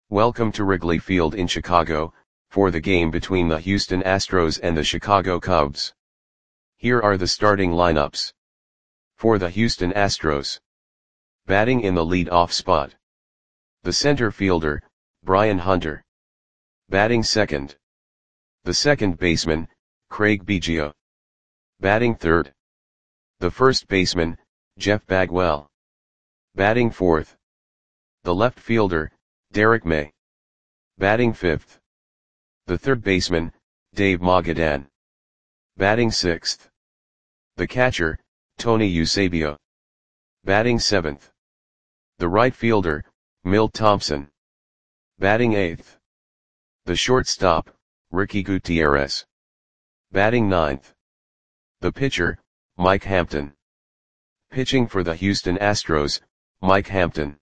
Welcome to Wrigley Field in Chicago, for the game between the Houston Astros and the Chicago Cubs. Here are the starting lineups. For the Houston Astros. Batting in the lead-off spot. The center fielder, Brian Hunter. Batting second. The second baseman, Craig Biggio. Batting third. The first baseman, Jeff Bagwell. Batting fourth. The left fielder, Derek May. Batting fifth. The third baseman, Dave Magadan. Batting sixth. The catcher, Tony Eusebio. Batting seventh. The right fielder, Milt Thompson. Batting eighth. The shortstop, Ricky Gutierrez. Batting ninth. The pitcher, Mike Hampton. Pitching for the Houston Astros, Mike Hampton.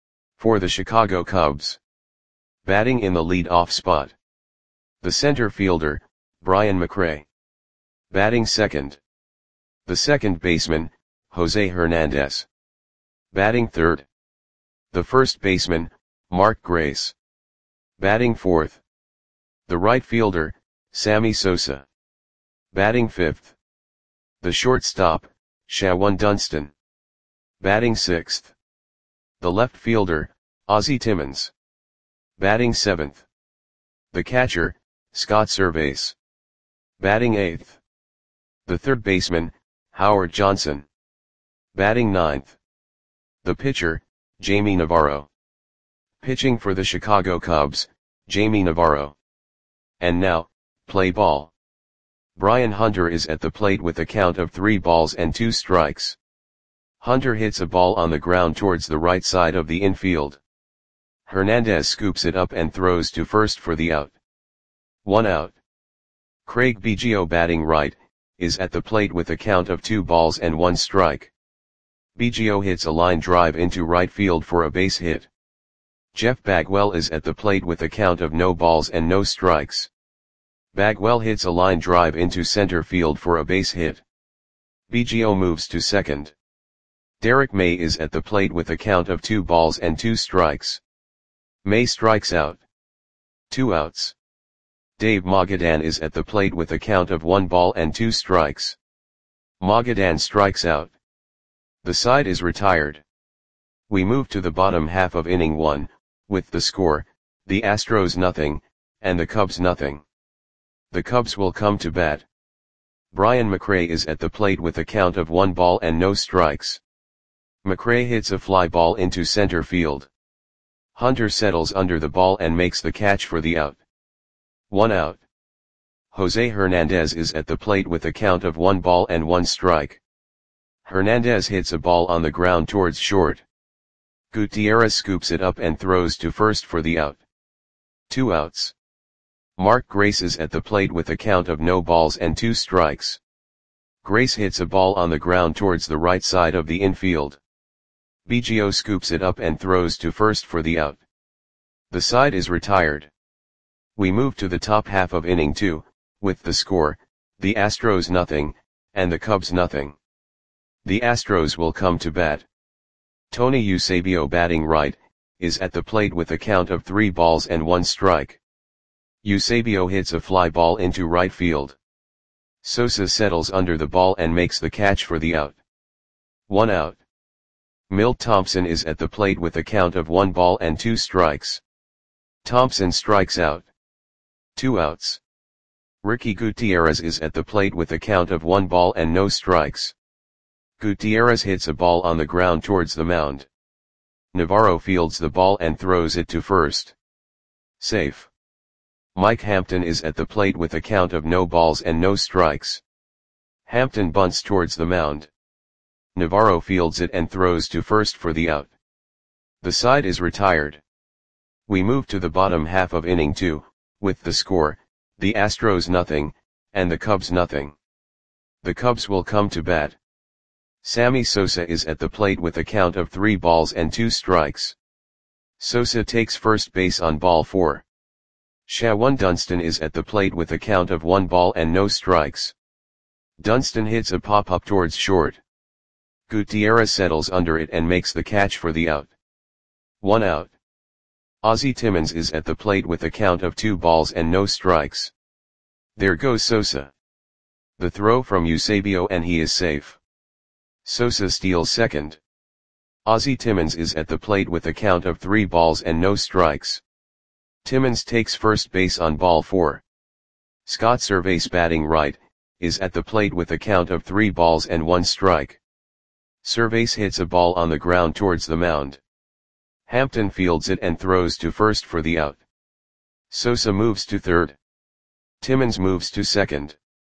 For the Chicago Cubs. Batting in the lead-off spot. The center fielder, Brian McRae. Batting second. The second baseman, Jose Hernandez. Batting third. The first baseman, Mark Grace. Batting fourth. The right fielder, Sammy Sosa. Batting fifth. The shortstop, Shawan Dunston. Batting sixth. The left fielder, Ozzie Timmons. Batting seventh. The catcher, Scott Servais. Batting eighth. The third baseman, Howard Johnson. Batting ninth. The pitcher, Jamie Navarro. Pitching for the Chicago Cubs, Jamie Navarro. And now, play ball. Brian Hunter is at the plate with a count of 3 balls and 2 strikes. Hunter hits a ball on the ground towards the right side of the infield. Hernandez scoops it up and throws to first for the out. 1 out. Craig Biggio, batting right, is at the plate with a count of 2 balls and 1 strike. Biggio hits a line drive into right field for a base hit. Jeff Bagwell is at the plate with a count of no balls and no strikes. Bagwell hits a line drive into center field for a base hit. Biggio moves to second. Derek May is at the plate with a count of 2 balls and 2 strikes. May strikes out. 2 outs. Dave Magadan is at the plate with a count of 1 ball and 2 strikes. Magadan strikes out. The side is retired. We move to the bottom half of inning 1, with the score, the Astros nothing, and the Cubs nothing. The Cubs will come to bat. Brian McRae is at the plate with a count of 1 ball and no strikes. McRae hits a fly ball into center field. Hunter settles under the ball and makes the catch for the out. 1 out. Jose Hernandez is at the plate with a count of 1 ball and 1 strike. Hernandez hits a ball on the ground towards short. Gutierrez scoops it up and throws to first for the out. 2 outs. Mark Grace is at the plate with a count of no balls and 2 strikes. Grace hits a ball on the ground towards the right side of the infield. Biggio scoops it up and throws to first for the out. The side is retired. We move to the top half of inning 2, with the score, the Astros nothing, and the Cubs nothing. The Astros will come to bat. Tony Eusebio, batting right, is at the plate with a count of 3 balls and 1 strike. Eusebio hits a fly ball into right field. Sosa settles under the ball and makes the catch for the out. 1 out. Milt Thompson is at the plate with a count of 1 ball and 2 strikes. Thompson strikes out. 2 outs. Ricky Gutierrez is at the plate with a count of 1 ball and no strikes. Gutierrez hits a ball on the ground towards the mound. Navarro fields the ball and throws it to first. Safe. Mike Hampton is at the plate with a count of no balls and no strikes. Hampton bunts towards the mound. Navarro fields it and throws to first for the out. The side is retired. We move to the bottom half of inning 2, with the score, the Astros nothing, and the Cubs nothing. The Cubs will come to bat. Sammy Sosa is at the plate with a count of 3 balls and 2 strikes. Sosa takes first base on ball 4. Shawan Dunston is at the plate with a count of 1 ball and no strikes. Dunston hits a pop-up towards short. Gutierrez settles under it and makes the catch for the out. 1 out. Ozzie Timmons is at the plate with a count of 2 balls and no strikes. There goes Sosa. The throw from Eusebio and he is safe. Sosa steals second. Ozzie Timmons is at the plate with a count of 3 balls and no strikes. Timmons takes first base on ball 4. Scott Servais, batting right, is at the plate with a count of 3 balls and 1 strike. Servais hits a ball on the ground towards the mound. Hampton fields it and throws to first for the out. Sosa moves to third. Timmons moves to second.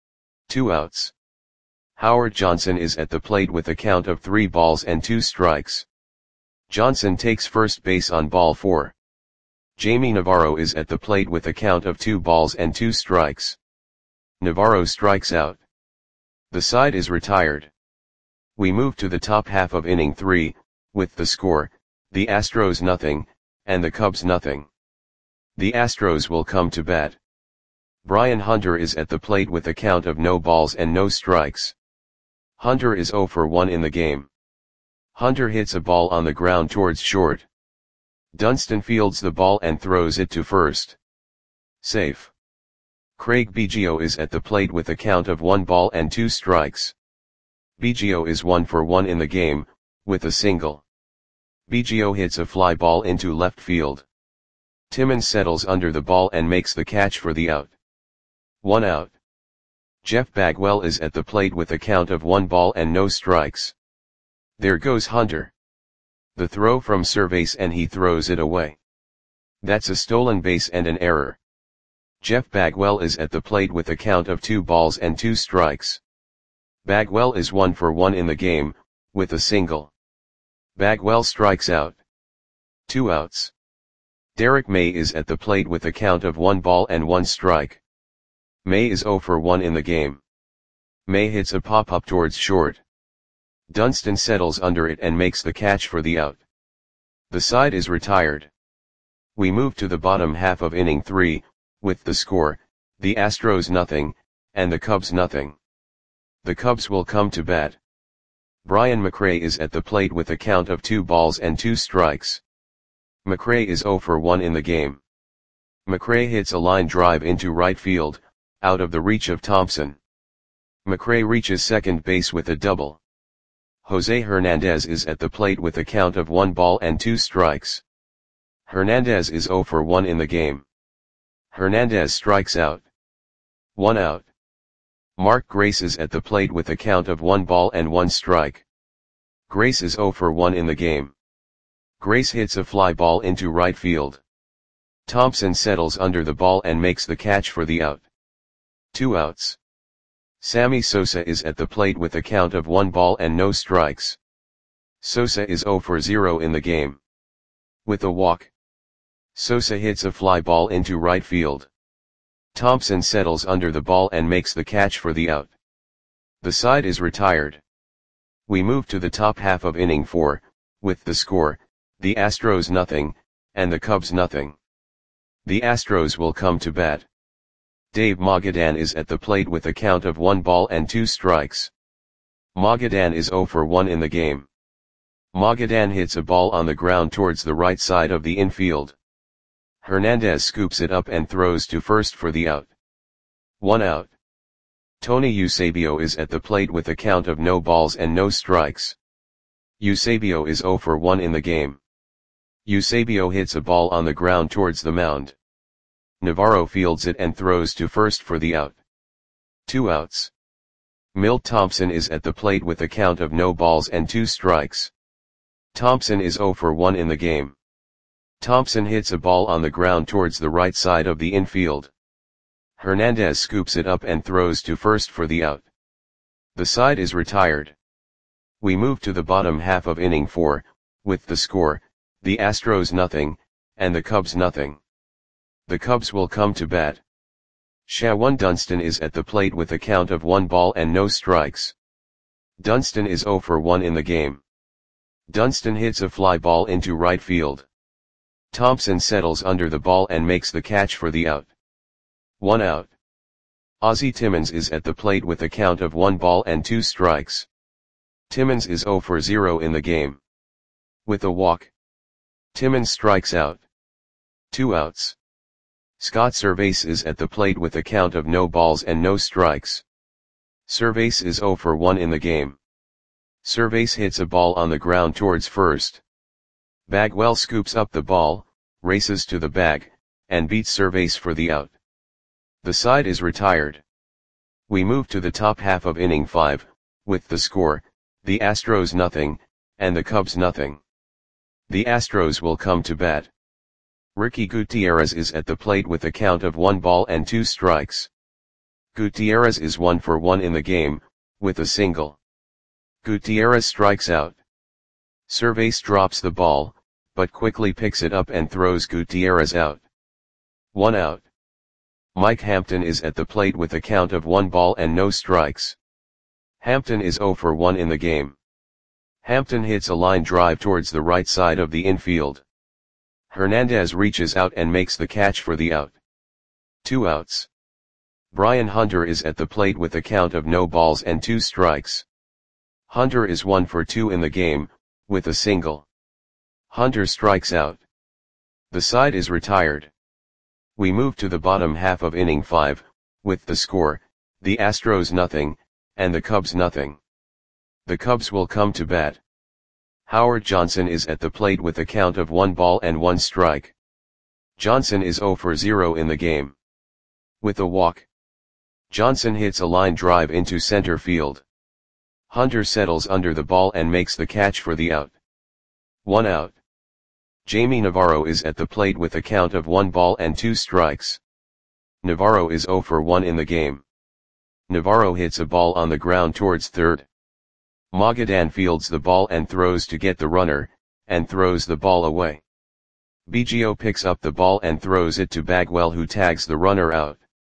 2 outs. Howard Johnson is at the plate with a count of 3 balls and 2 strikes. Johnson takes first base on ball 4. Jamie Navarro is at the plate with a count of 2 balls and 2 strikes. Navarro strikes out. The side is retired. We move to the top half of inning 3, with the score, the Astros nothing, and the Cubs nothing. The Astros will come to bat. Brian Hunter is at the plate with a count of no balls and no strikes. Hunter is 0 for 1 in the game. Hunter hits a ball on the ground towards short. Dunston fields the ball and throws it to first. Safe. Craig Biggio is at the plate with a count of 1 ball and 2 strikes. Biggio is 1 for 1 in the game, with a single. Biggio hits a fly ball into left field. Timmons settles under the ball and makes the catch for the out. 1 out. Jeff Bagwell is at the plate with a count of 1 ball and no strikes. There goes Hunter. The throw from Servais and he throws it away. That's a stolen base and an error. Jeff Bagwell is at the plate with a count of 2 balls and 2 strikes. Bagwell is 1 for 1 in the game, with a single. Bagwell strikes out. 2 outs. Derek May is at the plate with a count of 1 ball and 1 strike. May is 0 for 1 in the game. May hits a pop-up towards short. Dunston settles under it and makes the catch for the out. The side is retired. We move to the bottom half of inning 3, with the score, the Astros nothing, and the Cubs nothing. The Cubs will come to bat. Brian McRae is at the plate with a count of 2 balls and 2 strikes. McRae is 0 for 1 in the game. McRae hits a line drive into right field, out of the reach of Thompson. McRae reaches second base with a double. Jose Hernandez is at the plate with a count of 1 ball and 2 strikes. Hernandez is 0 for 1 in the game. Hernandez strikes out. 1 out. Mark Grace is at the plate with a count of 1 ball and 1 strike. Grace is 0 for 1 in the game. Grace hits a fly ball into right field. Thompson settles under the ball and makes the catch for the out. 2 outs. Sammy Sosa is at the plate with a count of 1 ball and no strikes. Sosa is 0 for 0 in the game. With a walk. Sosa hits a fly ball into right field. Thompson settles under the ball and makes the catch for the out. The side is retired. We move to the top half of inning 4, with the score, the Astros nothing, and the Cubs nothing. The Astros will come to bat. Dave Magadan is at the plate with a count of 1 ball and 2 strikes. Magadan is 0 for 1 in the game. Magadan hits a ball on the ground towards the right side of the infield. Hernandez scoops it up and throws to first for the out. 1 out. Tony Eusebio is at the plate with a count of no balls and no strikes. Eusebio is 0 for 1 in the game. Eusebio hits a ball on the ground towards the mound. Navarro fields it and throws to first for the out. 2 outs. Milt Thompson is at the plate with a count of no balls and 2 strikes. Thompson is 0 for 1 in the game. Thompson hits a ball on the ground towards the right side of the infield. Hernandez scoops it up and throws to first for the out. The side is retired. We move to the bottom half of inning 4, with the score, the Astros nothing, and the Cubs nothing. The Cubs will come to bat. Shawan Dunston is at the plate with a count of 1 ball and no strikes. Dunston is 0 for 1 in the game. Dunston hits a fly ball into right field. Thompson settles under the ball and makes the catch for the out. 1 out. Ozzie Timmons is at the plate with a count of 1 ball and 2 strikes. Timmons is 0 for 0 in the game. With a walk. Timmons strikes out. 2 outs. Scott Servais is at the plate with a count of no balls and no strikes. Servais is 0 for 1 in the game. Servais hits a ball on the ground towards first. Bagwell scoops up the ball, races to the bag, and beats Servais for the out. The side is retired. We move to the top half of inning 5, with the score, the Astros nothing, and the Cubs nothing. The Astros will come to bat. Ricky Gutierrez is at the plate with a count of 1 ball and 2 strikes. Gutierrez is 1 for 1 in the game, with a single. Gutierrez strikes out. Servais drops the ball, but quickly picks it up and throws Gutierrez out. 1 out. Mike Hampton is at the plate with a count of 1 ball and no strikes. Hampton is 0 for 1 in the game. Hampton hits a line drive towards the right side of the infield. Hernandez reaches out and makes the catch for the out. 2 outs. Brian Hunter is at the plate with a count of no balls and 2 strikes. Hunter is 1 for 2 in the game, with a single. Hunter strikes out. The side is retired. We move to the bottom half of inning 5, with the score, the Astros nothing, and the Cubs nothing. The Cubs will come to bat. Howard Johnson is at the plate with a count of 1 ball and 1 strike. Johnson is 0 for 0 in the game. With a walk. Johnson hits a line drive into center field. Hunter settles under the ball and makes the catch for the out. 1 out. Jamie Navarro is at the plate with a count of 1 ball and 2 strikes. Navarro is 0 for 1 in the game. Navarro hits a ball on the ground towards third. Magadan fields the ball and throws to get the runner, and throws the ball away. Biggio picks up the ball and throws it to Bagwell, who tags the runner out.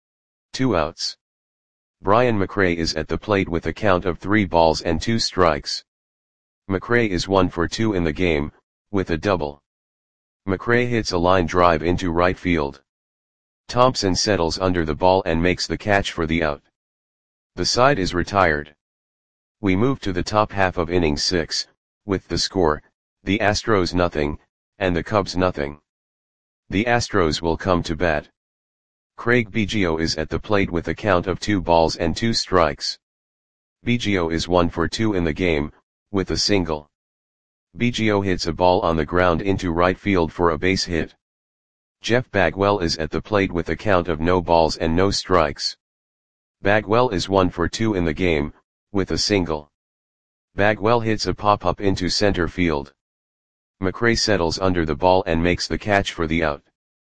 2 outs. Brian McRae is at the plate with a count of 3 balls and 2 strikes. McRae is 1 for 2 in the game, with a double. McRae hits a line drive into right field. Thompson settles under the ball and makes the catch for the out. The side is retired. We move to the top half of inning 6, with the score, the Astros nothing, and the Cubs nothing. The Astros will come to bat. Craig Biggio is at the plate with a count of 2 balls and 2 strikes. Biggio is 1 for 2 in the game, with a single. Biggio hits a ball on the ground into right field for a base hit. Jeff Bagwell is at the plate with a count of no balls and no strikes. Bagwell is 1 for 2 in the game, with a single. Bagwell hits a pop-up into center field. McRae settles under the ball and makes the catch for the out.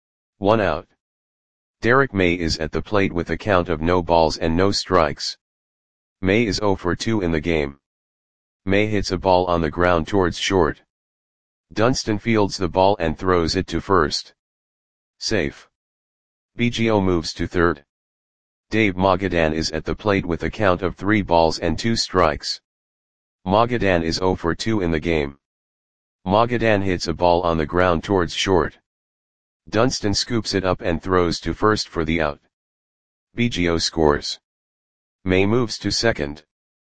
1 out. Derek May is at the plate with a count of no balls and no strikes. May is 0 for 2 in the game. May hits a ball on the ground towards short. Dunston fields the ball and throws it to first. Safe. Biggio moves to third. Dave Magadan is at the plate with a count of 3 balls and 2 strikes. Magadan is 0 for 2 in the game. Magadan hits a ball on the ground towards short. Dunston scoops it up and throws to first for the out. Biggio scores. May moves to second.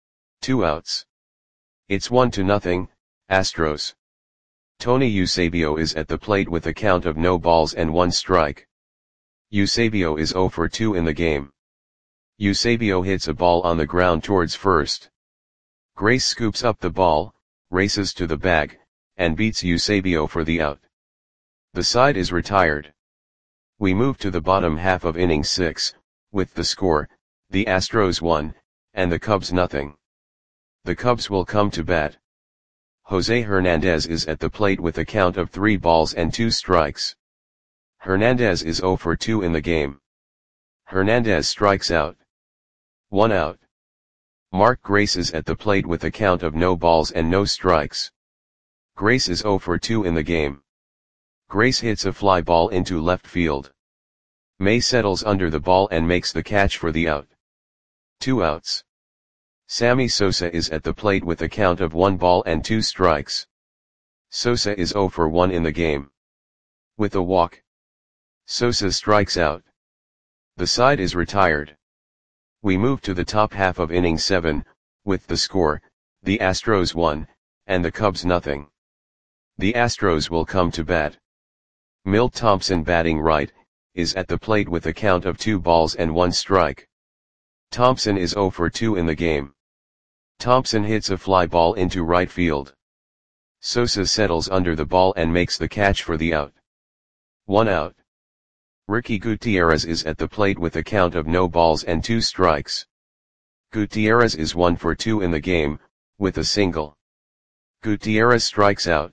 2 outs. It's 1-0, Astros. Tony Eusebio is at the plate with a count of no balls and 1 strike. Eusebio is 0 for 2 in the game. Eusebio hits a ball on the ground towards first. Grace scoops up the ball, races to the bag, and beats Eusebio for the out. The side is retired. We move to the bottom half of inning 6, with the score, the Astros 1, and the Cubs nothing. The Cubs will come to bat. Jose Hernandez is at the plate with a count of 3 balls and 2 strikes. Hernandez is 0 for 2 in the game. Hernandez strikes out. 1 out. Mark Grace is at the plate with a count of no balls and no strikes. Grace is 0 for 2 in the game. Grace hits a fly ball into left field. May settles under the ball and makes the catch for the out. 2 outs. Sammy Sosa is at the plate with a count of 1 ball and 2 strikes. Sosa is 0 for 1 in the game. With a walk. Sosa strikes out. The side is retired. We move to the top half of inning 7, with the score, the Astros 1, and the Cubs nothing. The Astros will come to bat. Milt Thompson, batting right, is at the plate with a count of 2 balls and 1 strike. Thompson is 0 for 2 in the game. Thompson hits a fly ball into right field. Sosa settles under the ball and makes the catch for the out. 1 out. Ricky Gutierrez is at the plate with a count of no balls and 2 strikes. Gutierrez is 1 for 2 in the game, with a single. Gutierrez strikes out.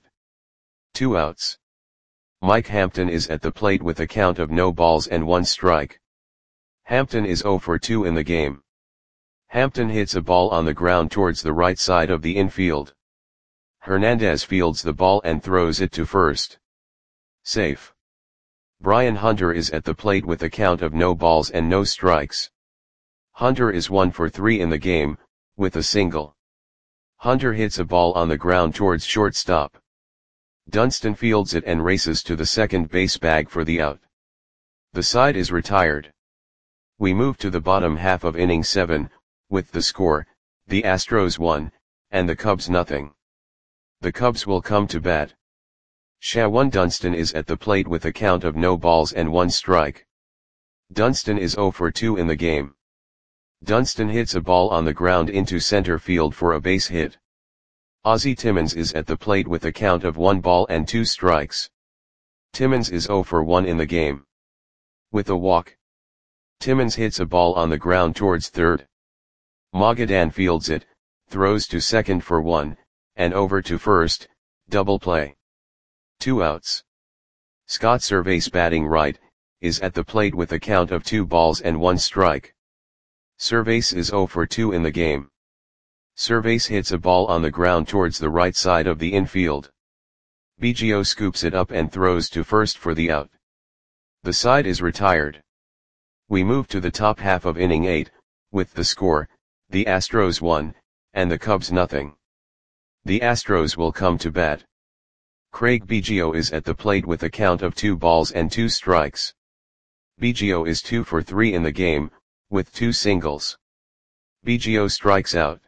2 outs. Mike Hampton is at the plate with a count of no balls and 1 strike. Hampton is 0 for 2 in the game. Hampton hits a ball on the ground towards the right side of the infield. Hernandez fields the ball and throws it to first. Safe. Brian Hunter is at the plate with a count of no balls and no strikes. Hunter is 1 for 3 in the game, with a single. Hunter hits a ball on the ground towards shortstop. Dunston fields it and races to the second base bag for the out. The side is retired. We move to the bottom half of inning 7, with the score, the Astros 1, and the Cubs nothing. The Cubs will come to bat. Shawan Dunston is at the plate with a count of no balls and 1 strike. Dunston is 0 for 2 in the game. Dunston hits a ball on the ground into center field for a base hit. Ozzie Timmons is at the plate with a count of 1 ball and 2 strikes. Timmons is 0 for 1 in the game. With a walk. Timmons hits a ball on the ground towards third. Magadan fields it, throws to second for 1, and over to first, double play. 2 outs. Scott Servais, batting right, is at the plate with a count of 2 balls and 1 strike. Servais is 0 for 2 in the game. Servais hits a ball on the ground towards the right side of the infield. Biggio scoops it up and throws to first for the out. The side is retired. We move to the top half of inning 8, with the score, the Astros 1, and the Cubs nothing. The Astros will come to bat. Craig Biggio is at the plate with a count of 2 balls and 2 strikes. Biggio is 2 for 3 in the game, with 2 singles. Biggio strikes out.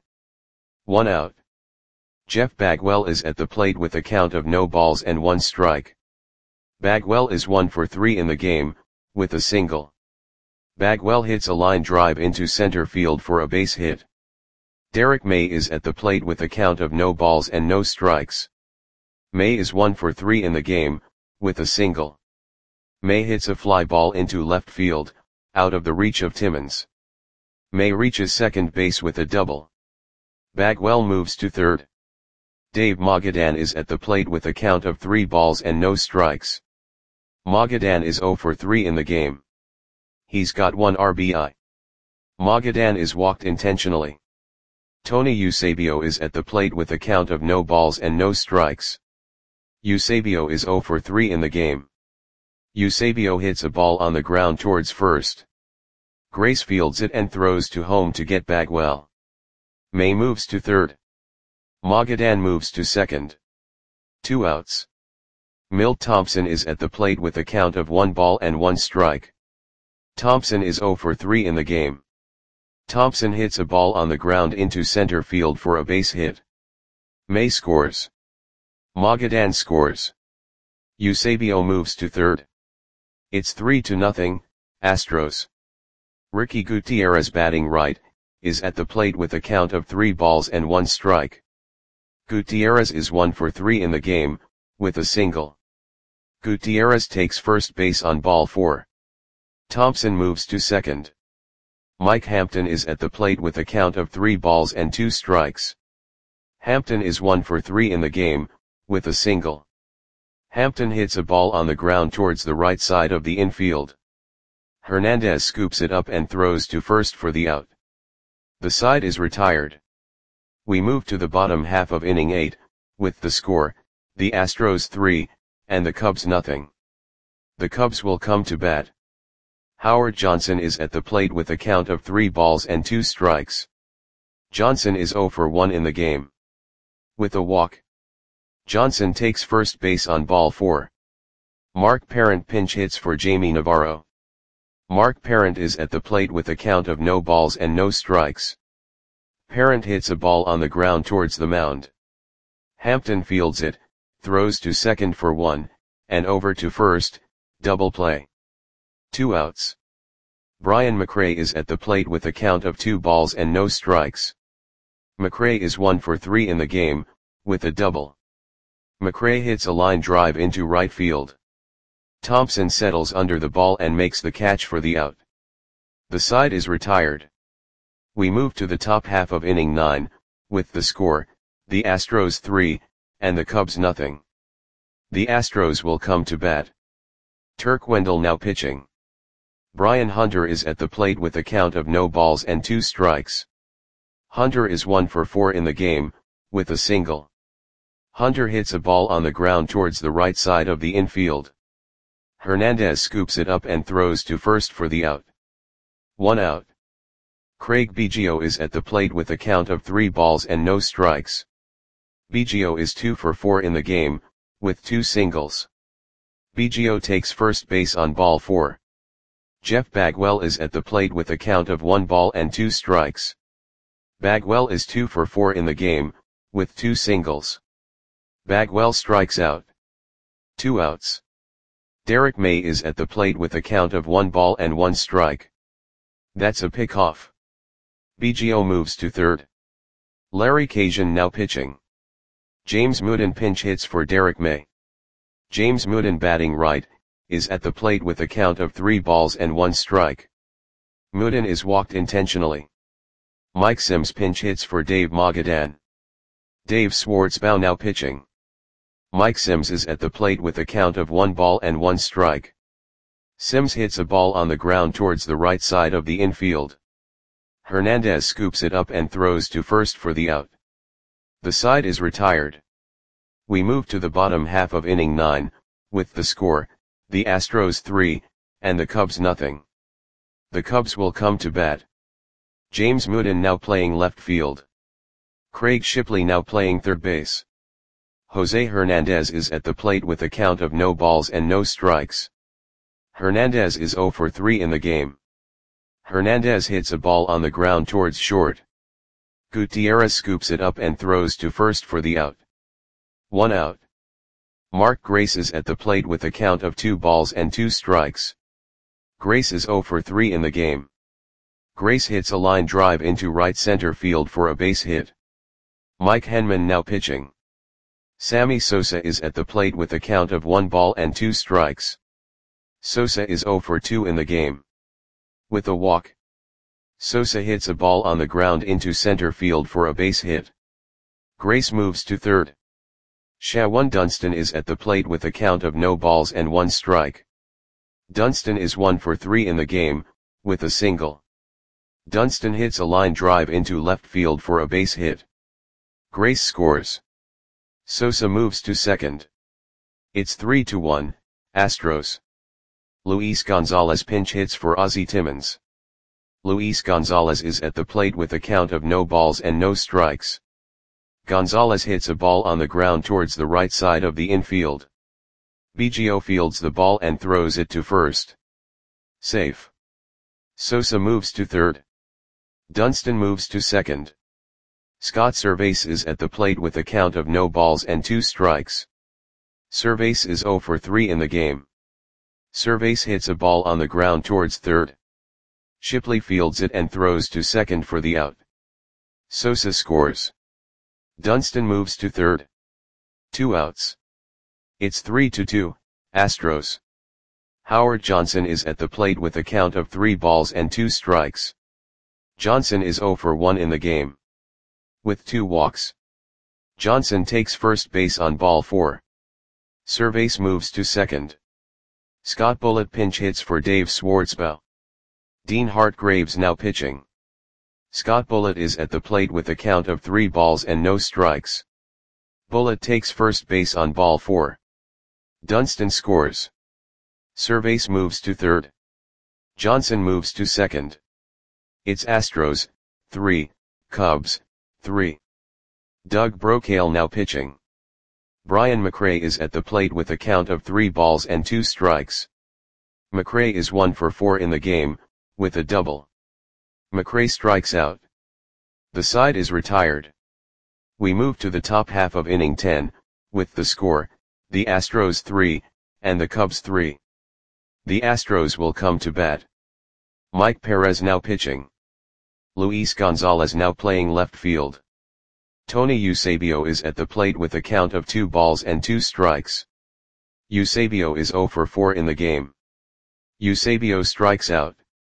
1 out. Jeff Bagwell is at the plate with a count of no balls and 1 strike. Bagwell is 1 for 3 in the game, with a single. Bagwell hits a line drive into center field for a base hit. Derek May is at the plate with a count of no balls and no strikes. May is 1 for 3 in the game, with a single. May hits a fly ball into left field, out of the reach of Timmons. May reaches second base with a double. Bagwell moves to third. Dave Magadan is at the plate with a count of 3 balls and no strikes. Magadan is 0 for 3 in the game. He's got 1 RBI. Magadan is walked intentionally. Tony Eusebio is at the plate with a count of no balls and no strikes. Eusebio is 0 for 3 in the game. Eusebio hits a ball on the ground towards first. Grace fields it and throws to home to get Bagwell. May moves to third. Magadan moves to second. 2 outs. Milt Thompson is at the plate with a count of 1 ball and 1 strike. Thompson is 0 for 3 in the game. Thompson hits a ball on the ground into center field for a base hit. May scores. Magadan scores. Eusebio moves to third. It's 3-0, Astros. Ricky Gutierrez, batting right, is at the plate with a count of 3 balls and 1 strike. Gutierrez is 1 for 3 in the game, with a single. Gutierrez takes first base on ball 4. Thompson moves to second. Mike Hampton is at the plate with a count of 3 balls and 2 strikes. Hampton is 1 for 3 in the game, with a single. Hampton hits a ball on the ground towards the right side of the infield. Hernandez scoops it up and throws to first for the out. The side is retired. We move to the bottom half of inning 8, with the score, the Astros 3, and the Cubs nothing. The Cubs will come to bat. Howard Johnson is at the plate with a count of 3 balls and 2 strikes. Johnson is 0 for 1 in the game. With a walk. Johnson takes first base on ball 4. Mark Parent pinch hits for Jamie Navarro. Mark Parent is at the plate with a count of no balls and no strikes. Parent hits a ball on the ground towards the mound. Hampton fields it, throws to second for 1, and over to first, double play. 2 outs. Brian McRae is at the plate with a count of 2 balls and no strikes. McRae is 1 for 3 in the game, with a double. McRae hits a line drive into right field. Thompson settles under the ball and makes the catch for the out. The side is retired. We move to the top half of inning 9, with the score, the Astros 3, and the Cubs nothing. The Astros will come to bat. Turk Wendell now pitching. Brian Hunter is at the plate with a count of no balls and 2 strikes. Hunter is 1 for 4 in the game, with a single. Hunter hits a ball on the ground towards the right side of the infield. Hernandez scoops it up and throws to first for the out. 1 out. Craig Biggio is at the plate with a count of 3 balls and no strikes. Biggio is 2 for 4 in the game, with 2 singles. Biggio takes first base on ball 4. Jeff Bagwell is at the plate with a count of 1 ball and 2 strikes. Bagwell is 2 for 4 in the game, with 2 singles. Bagwell strikes out. 2 outs. Derek May is at the plate with a count of 1 ball and 1 strike. That's a pickoff. Biggio moves to third. Larry Cajuan now pitching. James Mooden pinch hits for Derek May. James Mooden batting right, is at the plate with a count of 3 balls and 1 strike. Mooden is walked intentionally. Mike Sims pinch hits for Dave Magadan. Dave Schwartzbaugh now pitching. Mike Sims is at the plate with a count of 1 ball and 1 strike. Sims hits a ball on the ground towards the right side of the infield. Hernandez scoops it up and throws to first for the out. The side is retired. We move to the bottom half of inning 9, with the score, the Astros 3, and the Cubs nothing. The Cubs will come to bat. James Mooden now playing left field. Craig Shipley now playing third base. Jose Hernandez is at the plate with a count of no balls and no strikes. Hernandez is 0 for 3 in the game. Hernandez hits a ball on the ground towards short. Gutierrez scoops it up and throws to first for the out. 1 out. Mark Grace is at the plate with a count of 2 balls and 2 strikes. Grace is 0 for 3 in the game. Grace hits a line drive into right center field for a base hit. Mike Henman now pitching. Sammy Sosa is at the plate with a count of 1 ball and 2 strikes. Sosa is 0 for 2 in the game. With a walk. Sosa hits a ball on the ground into center field for a base hit. Grace moves to third. Shawan Dunston is at the plate with a count of no balls and 1 strike. Dunston is 1 for 3 in the game, with a single. Dunston hits a line drive into left field for a base hit. Grace scores. Sosa moves to second. It's 3-1, Astros. Luis Gonzalez pinch hits for Ozzie Timmons. Luis Gonzalez is at the plate with a count of no balls and no strikes. Gonzalez hits a ball on the ground towards the right side of the infield. Biggio fields the ball and throws it to first. Safe. Sosa moves to third. Dunston moves to second. Scott Servais is at the plate with a count of no balls and 2 strikes. Servais is 0 for 3 in the game. Servais hits a ball on the ground towards third. Shipley fields it and throws to second for the out. Sosa scores. Dunston moves to third. 2 outs. It's 3-2, Astros. Howard Johnson is at the plate with a count of 3 balls and 2 strikes. Johnson is 0 for 1 in the game. With 2 walks. Johnson takes first base on ball 4. Servais moves to second. Scott Bullitt pinch hits for Dave Schwartzbaugh. Dean Hartgraves now pitching. Scott Bullitt is at the plate with a count of 3 balls and no strikes. Bullitt takes first base on ball 4. Dunston scores. Servais moves to third. Johnson moves to second. It's Astros, 3, Cubs, 3. Doug Brocail now pitching. Brian McRae is at the plate with a count of 3 balls and 2 strikes. McRae is 1 for 4 in the game, with a double. McRae strikes out. The side is retired. We move to the top half of inning 10, with the score, the Astros 3, and the Cubs 3. The Astros will come to bat. Mike Perez now pitching. Luis Gonzalez now playing left field. Tony Eusebio is at the plate with a count of 2 balls and 2 strikes. Eusebio is 0 for 4 in the game. Eusebio strikes out.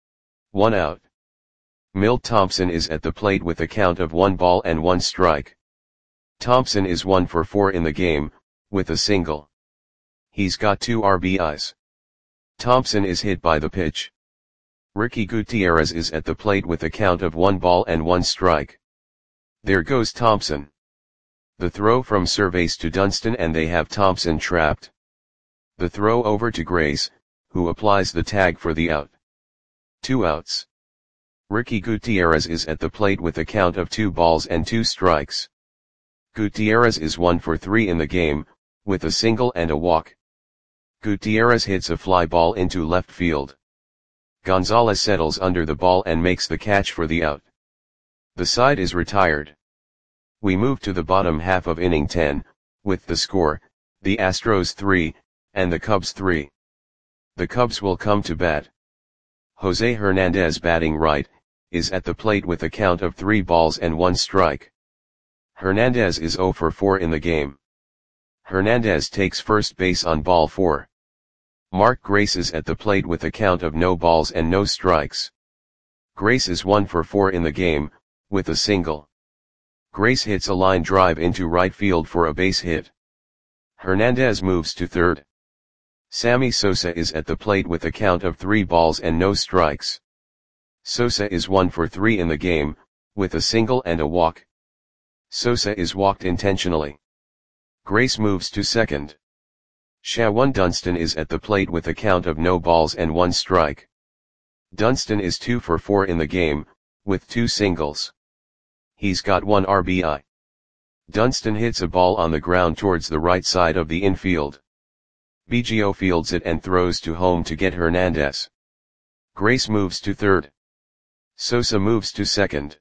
1 out. Milt Thompson is at the plate with a count of 1 ball and 1 strike. Thompson is 1 for 4 in the game, with a single. He's got 2 RBIs. Thompson is hit by the pitch. Ricky Gutierrez is at the plate with a count of 1 ball and 1 strike. There goes Thompson. The throw from Cervais to Dunston and they have Thompson trapped. The throw over to Grace, who applies the tag for the out. 2 outs. Ricky Gutierrez is at the plate with a count of 2 balls and 2 strikes. Gutierrez is 1 for 3 in the game, with a single and a walk. Gutierrez hits a fly ball into left field. Gonzalez settles under the ball and makes the catch for the out. The side is retired. We move to the bottom half of inning 10, with the score, the Astros 3, and the Cubs 3. The Cubs will come to bat. Jose Hernandez batting right, is at the plate with a count of 3 balls and 1 strike. Hernandez is 0 for 4 in the game. Hernandez takes first base on ball 4. Mark Grace is at the plate with a count of no balls and no strikes. Grace is 1 for 4 in the game, with a single. Grace hits a line drive into right field for a base hit. Hernandez moves to third. Sammy Sosa is at the plate with a count of 3 balls and no strikes. Sosa is 1 for 3 in the game, with a single and a walk. Sosa is walked intentionally. Grace moves to second. Shawan Dunston is at the plate with a count of no balls and 1 strike. Dunston is 2 for 4 in the game, with 2 singles. He's got 1 RBI. Dunston hits a ball on the ground towards the right side of the infield. Biggio fields it and throws to home to get Hernandez. Grace moves to third. Sosa moves to second.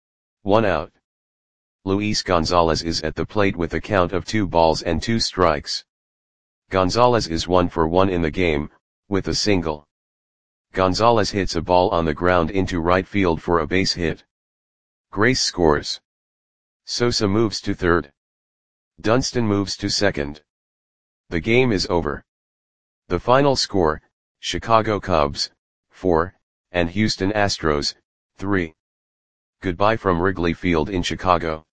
1 out. Luis Gonzalez is at the plate with a count of 2 balls and 2 strikes. Gonzalez is 1 for 1 in the game, with a single. Gonzalez hits a ball on the ground into right field for a base hit. Grace scores. Sosa moves to third. Dunston moves to second. The game is over. The final score, Chicago Cubs, 4, and Houston Astros, 3. Goodbye from Wrigley Field in Chicago.